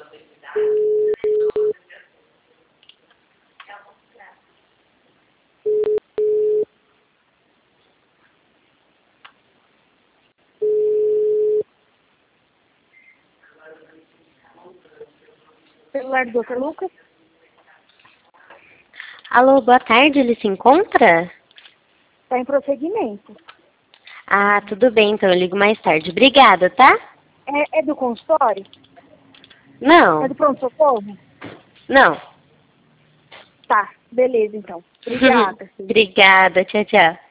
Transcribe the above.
Celular do Dr. Lucas? Alô, boa tarde, ele se encontra? Está em prosseguimento. Ah, tudo bem, então eu ligo mais tarde. Obrigada, tá? É do consultório? Não, É do pronto-socorro? não. Tá, beleza então. Obrigada. Obrigada, tchau, tchau.